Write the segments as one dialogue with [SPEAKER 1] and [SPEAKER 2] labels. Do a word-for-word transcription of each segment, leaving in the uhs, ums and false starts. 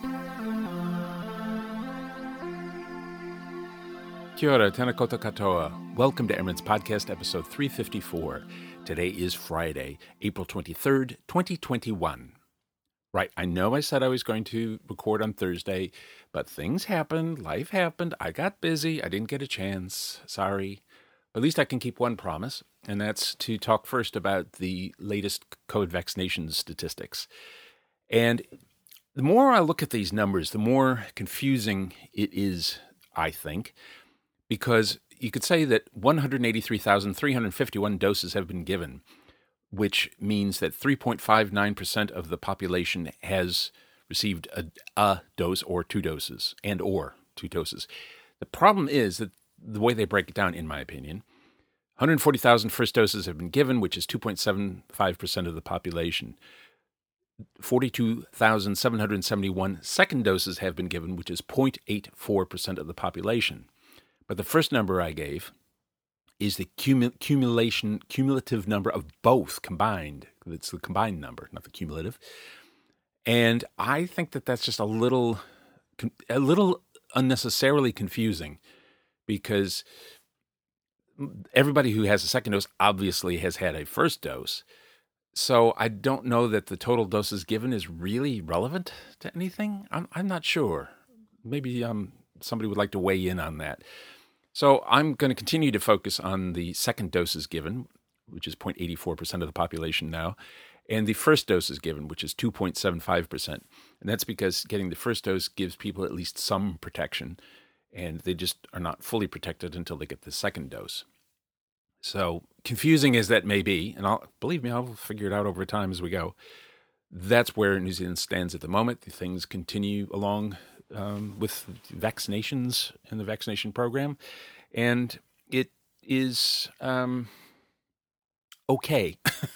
[SPEAKER 1] Kia ora, tēnā koutou katoa. Welcome to Airman's Podcast, episode three fifty-four. Today is Friday, April twenty-third, twenty twenty-one. Right, I know I said I was going to record on Thursday, but things happened, life happened, I got busy, I didn't get a chance, sorry. At least I can keep one promise, and that's to talk first about the latest COVID vaccination statistics. And the more I look at these numbers, the more confusing it is, I think. Because you could say that one hundred eighty-three thousand three hundred fifty-one doses have been given, which means that three point five nine percent of the population has received a, a dose or two doses, and or two doses. The problem is that the way they break it down, in my opinion, one hundred forty thousand first doses have been given, which is two point seven five percent of the population. forty-two thousand seven hundred seventy-one second doses have been given, which is zero point eight four percent of the population. But the first number I gave is the cumul- cumulation, cumulative number of both combined. It's the combined number, not the cumulative. And I think that that's just a little, a little unnecessarily confusing, because everybody who has a second dose obviously has had a first dose. So I don't know that the total doses given is really relevant to anything. I'm I'm not sure. Maybe um somebody would like to weigh in on that. So I'm going to continue to focus on the second doses given, which is zero point eight four percent of the population now, and the first doses given, which is two point seven five percent. And that's because getting the first dose gives people at least some protection, and they just are not fully protected until they get the second dose. So confusing as that may be, and I'll believe me, I'll figure it out over time as we go, that's where New Zealand stands at the moment. The things continue along Um, with vaccinations and the vaccination program, and it is um, okay.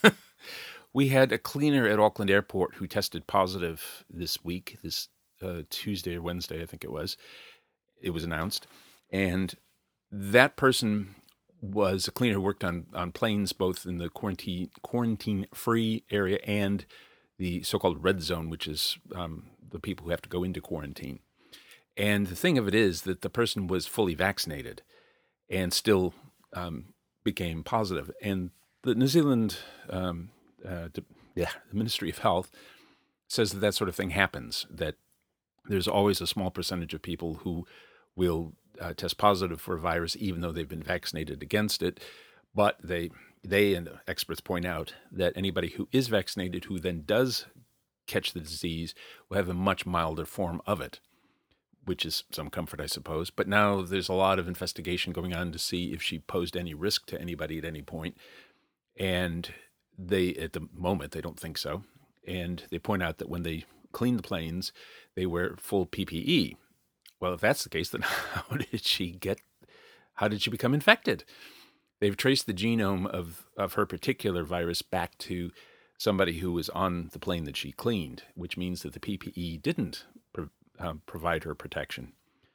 [SPEAKER 1] We had a cleaner at Auckland Airport who tested positive this week, this uh, Tuesday or Wednesday, I think it was. It was announced, and that person was a cleaner who worked on, on planes, both in the quarantine quarantine-free area and the so-called red zone, which is um, the people who have to go into quarantine. And the thing of it is that the person was fully vaccinated and still um, became positive. And the New Zealand, um, uh, yeah, the Ministry of Health says that that sort of thing happens, that there's always a small percentage of people who will uh, test positive for a virus even though they've been vaccinated against it. But they, they and experts point out that anybody who is vaccinated who then does catch the disease will have a much milder form of it, which is some comfort, I suppose. But now there's a lot of investigation going on to see if she posed any risk to anybody at any point. And they, at the moment, they don't think so. And they point out that when they clean the planes, they wear full P P E. Well, if that's the case, then how did she get, how did she become infected? They've traced the genome of, of her particular virus back to somebody who was on the plane that she cleaned, which means that the P P E didn't pro- um, provide her protection.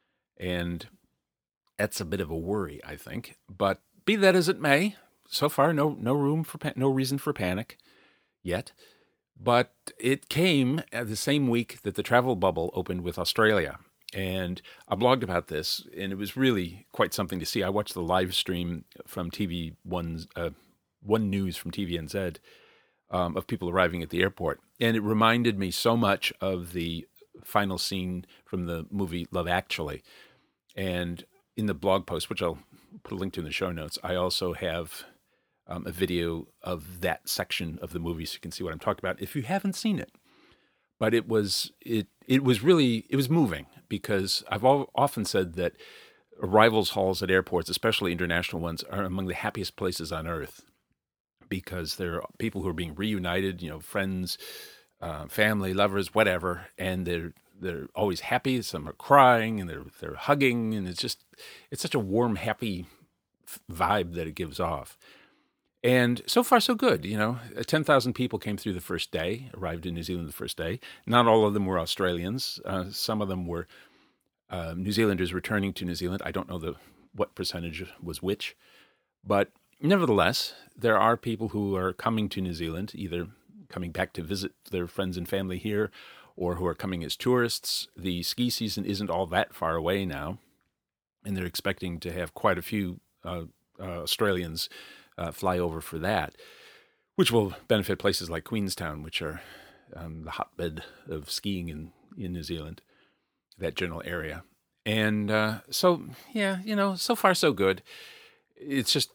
[SPEAKER 1] And that's a bit of a worry, I think. But be that as it may, so far no no room for pa- no reason for panic yet. But it came at the same week that the travel bubble opened with Australia. And I blogged about this, and it was really quite something to see. I watched the live stream from T V One's uh, One News from T V N Z um, of people arriving at the airport, and it reminded me so much of the final scene from the movie Love Actually. And in the blog post, which I'll put a link to in the show notes, I also have um, a video of that section of the movie, so you can see what I'm talking about if you haven't seen it. But it was it it was really it was moving, because I've all, often said that arrivals halls at airports, especially international ones, are among the happiest places on earth, because there are people who are being reunited, you know, friends, uh, family, lovers, whatever, and they're they're always happy. Some are crying and they're they're hugging, and it's just it's such a warm, happy vibe that it gives off. And so far, so good. You know, ten thousand people came through the first day, arrived in New Zealand the first day. Not all of them were Australians. Uh, some of them were uh, New Zealanders returning to New Zealand. I don't know the what percentage was which. But nevertheless, there are people who are coming to New Zealand, either coming back to visit their friends and family here, or who are coming as tourists. The ski season isn't all that far away now, and they're expecting to have quite a few uh, uh, Australians uh, fly over for that, which will benefit places like Queenstown, which are um, the hotbed of skiing in, in New Zealand, that general area. And uh, so, yeah, you know, so far so good. It's just,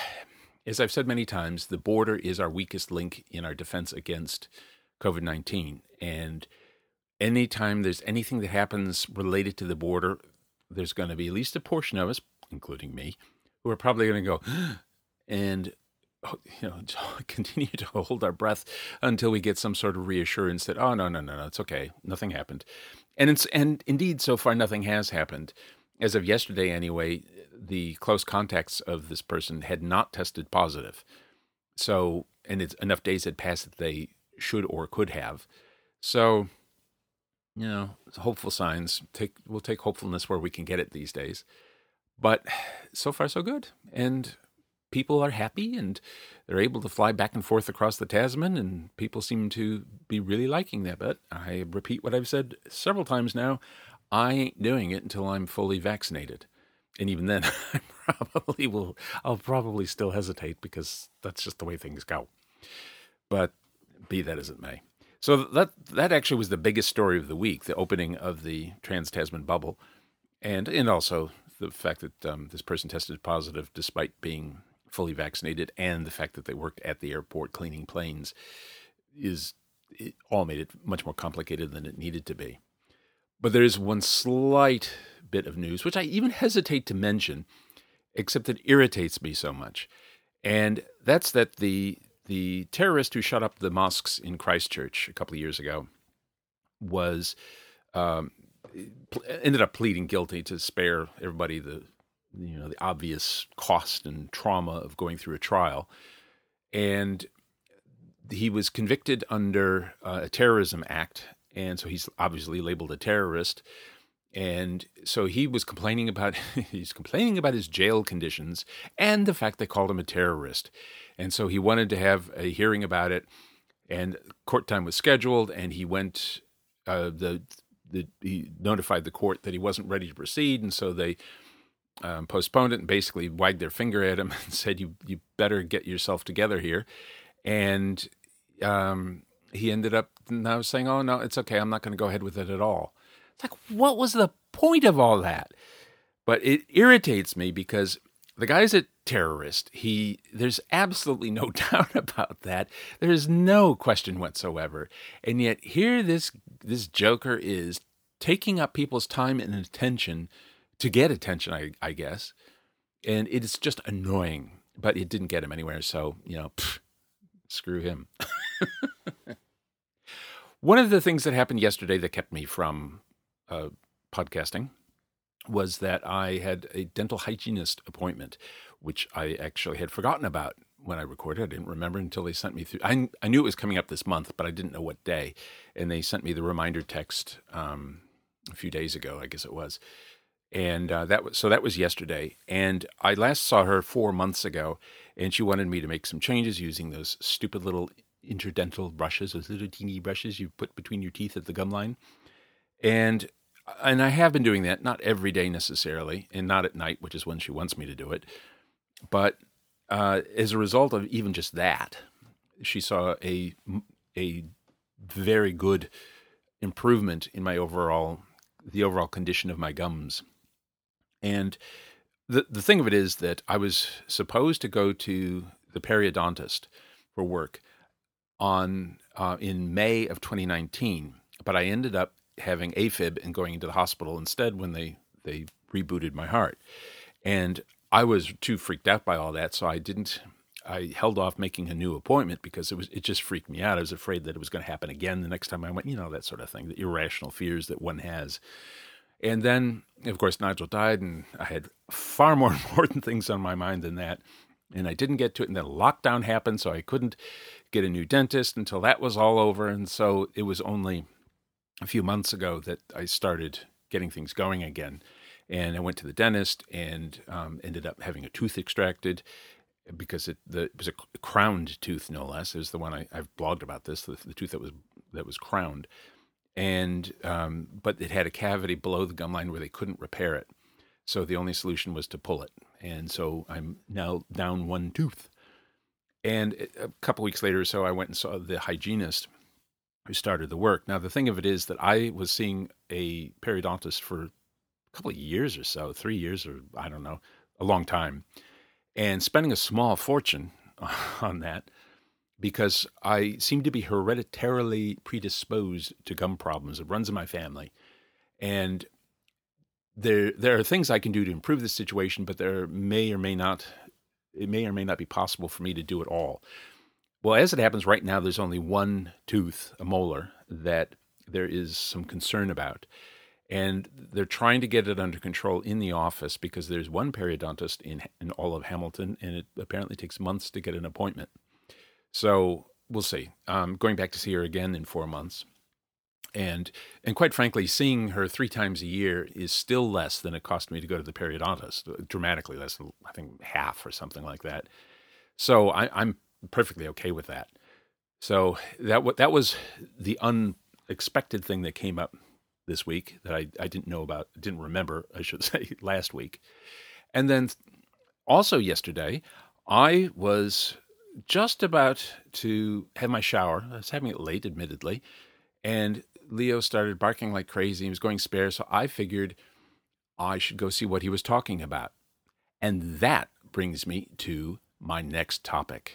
[SPEAKER 1] as I've said many times, the border is our weakest link in our defense against covid nineteen. And anytime there's anything that happens related to the border, there's going to be at least a portion of us, including me, who are probably going to go, and you know, continue to hold our breath until we get some sort of reassurance that, oh, no, no, no, no, it's okay. Nothing happened. And it's, and indeed, so far, nothing has happened. As of yesterday, anyway, the close contacts of this person had not tested positive. So, and it's enough days had passed that they should or could have. So, you know, hopeful signs. Take, we'll take hopefulness where we can get it these days. But so far, so good. And people are happy, and they're able to fly back and forth across the Tasman, and people seem to be really liking that. But I repeat what I've said several times now, I ain't doing it until I'm fully vaccinated. And even then, I probably will, I'll probably still hesitate because that's just the way things go. But be that as it may. So that that actually was the biggest story of the week, the opening of the Trans-Tasman bubble, and, and also the fact that um, this person tested positive despite being fully vaccinated, and the fact that they worked at the airport cleaning planes is it all made it much more complicated than it needed to be. But there is one slight bit of news, which I even hesitate to mention, except it irritates me so much. And that's that the the terrorist who shot up the mosques in Christchurch a couple of years ago was um, ended up pleading guilty to spare everybody the you know, the obvious cost and trauma of going through a trial. And he was convicted under uh, a terrorism act, and so he's obviously labeled a terrorist. And so he was complaining about he's complaining about his jail conditions and the fact they called him a terrorist. And so he wanted to have a hearing about it, and court time was scheduled, and he went uh, the the he notified the court that he wasn't ready to proceed, and so they Um, postponed it and basically wagged their finger at him and said, you you better get yourself together here. And um, he ended up now saying, oh, no, it's okay. I'm not going to go ahead with it at all. It's like, what was the point of all that? But it irritates me because the guy's a terrorist. He There's absolutely no doubt about that. There is no question whatsoever. And yet here this this joker is taking up people's time and attention to get attention, I, I guess. And it's just annoying, but it didn't get him anywhere. So, you know, pff, screw him. One of the things that happened yesterday that kept me from uh, podcasting was that I had a dental hygienist appointment, which I actually had forgotten about when I recorded. I didn't remember until they sent me through. I, I knew it was coming up this month, but I didn't know what day. And they sent me the reminder text um, a few days ago, I guess it was. And uh, that was so that was yesterday. And I last saw her four months ago, and she wanted me to make some changes using those stupid little interdental brushes, those little teeny brushes you put between your teeth at the gum line. And and I have been doing that, not every day necessarily, and not at night, which is when she wants me to do it. But uh, as a result of even just that, she saw a a very good improvement in my overall the overall condition of my gums. And the the thing of it is that I was supposed to go to the periodontist for work on uh, in May of twenty nineteen, but I ended up having AFib and going into the hospital instead when they, they rebooted my heart. And I was too freaked out by all that, so I didn't. I held off making a new appointment because it was it just freaked me out. I was afraid that it was going to happen again the next time I went. You know, that sort of thing, the irrational fears that one has. And then, of course, Nigel died, and I had far more important things on my mind than that. And I didn't get to it, and then lockdown happened, so I couldn't get a new dentist until that was all over. And so it was only a few months ago that I started getting things going again. And I went to the dentist and um, ended up having a tooth extracted because it, the, it was a crowned tooth, no less. It was the one I, I've blogged about this, the, the tooth that was that was crowned. and um, but it had a cavity below the gum line where they couldn't repair it. So the only solution was to pull it. And so I'm now down one tooth. And a couple weeks later or so, I went and saw the hygienist who started the work. Now, the thing of it is that I was seeing a periodontist for a couple of years or so, three years or I don't know, a long time, and spending a small fortune on that because I seem to be hereditarily predisposed to gum problems. It runs in my family. And there there are things I can do to improve the situation, but there may or may not, it may or may not be possible for me to do it all. Well, as it happens right now, there's only one tooth, a molar, that there is some concern about. And they're trying to get it under control in the office because there's one periodontist in, in all of Hamilton, and it apparently takes months to get an appointment. So we'll see. I'm going back to see her again in four months. And and quite frankly, seeing her three times a year is still less than it cost me to go to the periodontist, dramatically less, I think half or something like that. So I, I'm perfectly okay with that. So that that was the unexpected thing that came up this week that I, I didn't know about, didn't remember, I should say, last week. And then also yesterday, I was just about to have my shower. I was having it late, admittedly, and Leo started barking like crazy. He was going spare, so I figured I should go see what he was talking about. And that brings me to my next topic.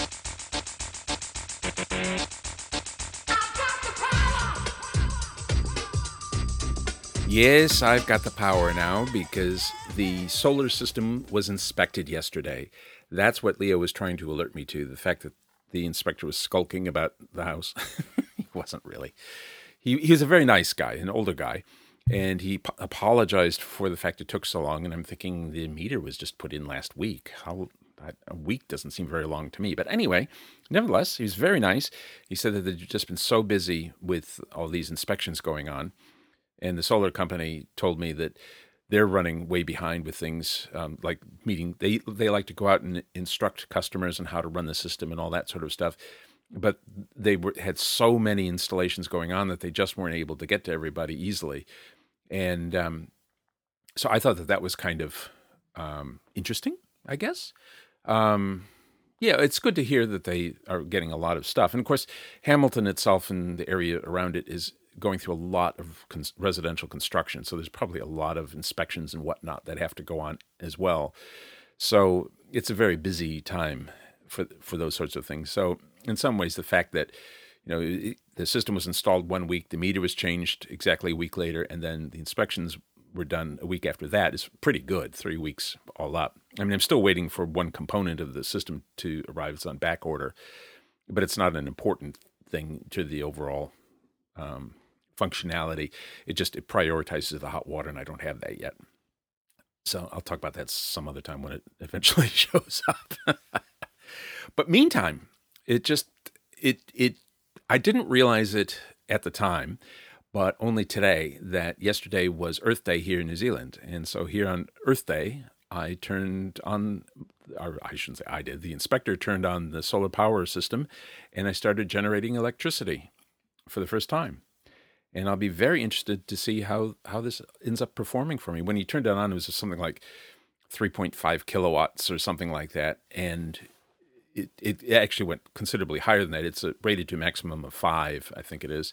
[SPEAKER 1] Yes, I've got the power now because the solar system was inspected yesterday. That's what Leo was trying to alert me to, the fact that the inspector was skulking about the house. He wasn't really. He, he was a very nice guy, an older guy, and he p- apologized for the fact it took so long, and I'm thinking the meter was just put in last week. How a week doesn't seem very long to me. But anyway, nevertheless, he was very nice. He said that they'd just been so busy with all these inspections going on, and the solar company told me that they're running way behind with things um, like meeting. They they like to go out and instruct customers on how to run the system and all that sort of stuff. But they were, had so many installations going on that they just weren't able to get to everybody easily. And um, so I thought that that was kind of um, interesting, I guess. Um, yeah, it's good to hear that they are getting a lot of stuff. And of course, Hamilton itself and the area around it is going through a lot of cons- residential construction. So there's probably a lot of inspections and whatnot that have to go on as well. So it's a very busy time for for those sorts of things. So in some ways, the fact that, you know, it, the system was installed one week, the meter was changed exactly a week later, and then the inspections were done a week after that is pretty good, three weeks all up. I mean, I'm still waiting for one component of the system to arrive. It's on back order, but it's not an important thing to the overall um, functionality. It just it prioritizes the hot water, and I don't have that yet. So I'll talk about that some other time when it eventually shows up. But meantime, it just, it, it, I didn't realize it at the time, but only today that yesterday was Earth Day here in New Zealand. And so here on Earth Day, I turned on, or I shouldn't say I did, the inspector turned on the solar power system and I started generating electricity for the first time. And I'll be very interested to see how, how this ends up performing for me. When he turned it on, it was something like three point five kilowatts or something like that. And It, it actually went considerably higher than that. It's rated to a maximum of five, I think it is.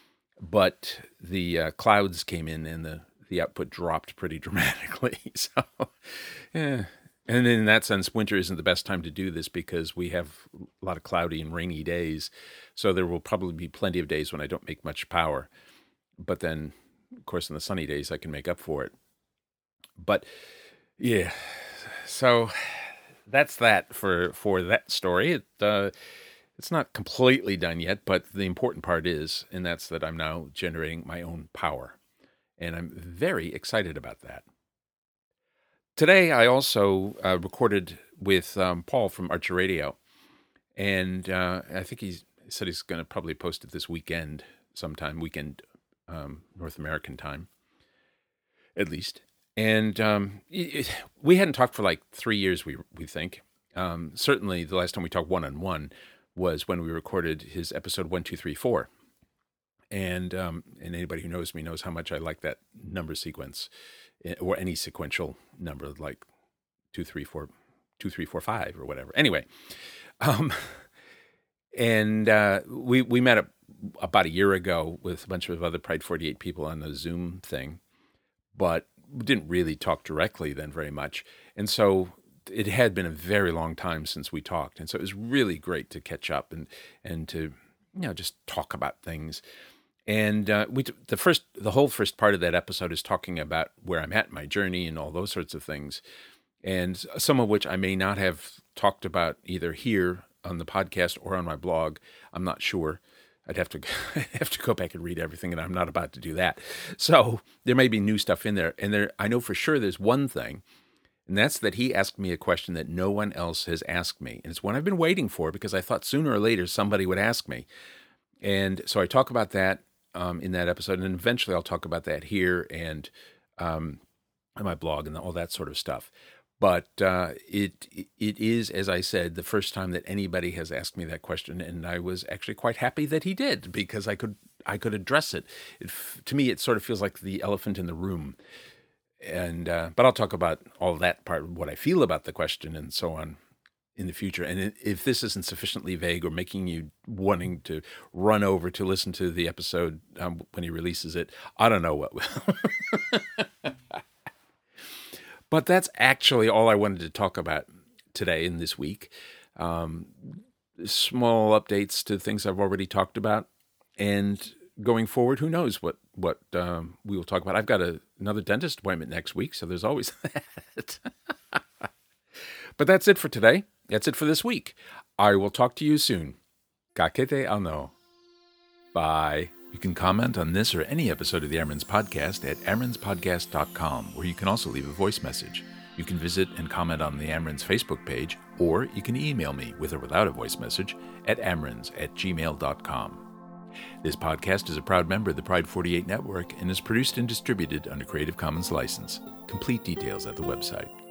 [SPEAKER 1] But the uh, clouds came in and the, the output dropped pretty dramatically. So, yeah. And in that sense, winter isn't the best time to do this because we have a lot of cloudy and rainy days. So there will probably be plenty of days when I don't make much power. But then, of course, in the sunny days, I can make up for it. But, yeah. So that's that for, for that story. It uh, it's not completely done yet, but the important part is, and that's that I'm now generating my own power. And I'm very excited about that. Today, I also uh, recorded with um, Paul from Archer Radio. And uh, I think he said he's going to probably post it this weekend, sometime, weekend um, North American time, at least. And um, it, we hadn't talked for like three years, we we think. Um, certainly, the last time we talked one-on-one was when we recorded his episode one two three four. And um, and anybody who knows me knows how much I like that number sequence, or any sequential number like two, three, four, two, three, four, five, or whatever. Anyway, um, and uh, we we met a, about a year ago with a bunch of other Pride forty-eight people on a Zoom thing, but we didn't really talk directly then very much. And so it had been a very long time since we talked, and so it was really great to catch up and and to you know just talk about things. And uh, we the first the whole first part of that episode is talking about where I'm at in my journey and all those sorts of things, and some of which I may not have talked about either here on the podcast or on my blog. I'm not sure. I'd have to have to go back and read everything, and I'm not about to do that. So there may be new stuff in there, and there I know for sure there's one thing, and that's that he asked me a question that no one else has asked me, and it's one I've been waiting for because I thought sooner or later somebody would ask me, and so I talk about that um, in that episode, and eventually I'll talk about that here and um, on my blog and all that sort of stuff. But uh, it it is, as I said, the first time that anybody has asked me that question, and I was actually quite happy that he did because I could I could address it. it to me, it sort of feels like the elephant in the room. And uh, but I'll talk about all that part, what I feel about the question, and so on in the future. And if this isn't sufficiently vague or making you wanting to run over to listen to the episode um, when he releases it, I don't know what will. But that's actually all I wanted to talk about today in this week. Um, small updates to things I've already talked about. And going forward, who knows what, what um, we will talk about. I've got a, another dentist appointment next week, so there's always that. But that's it for today. That's it for this week. I will talk to you soon. Kakete ano. Bye. You can comment on this or any episode of the Amren's Podcast at amrens podcast dot com, where you can also leave a voice message. You can visit and comment on the Amren's Facebook page, or you can email me with or without a voice message at amrens at gmail dot com. This podcast is a proud member of the Pride forty-eight Network and is produced and distributed under Creative Commons license. Complete details at the website.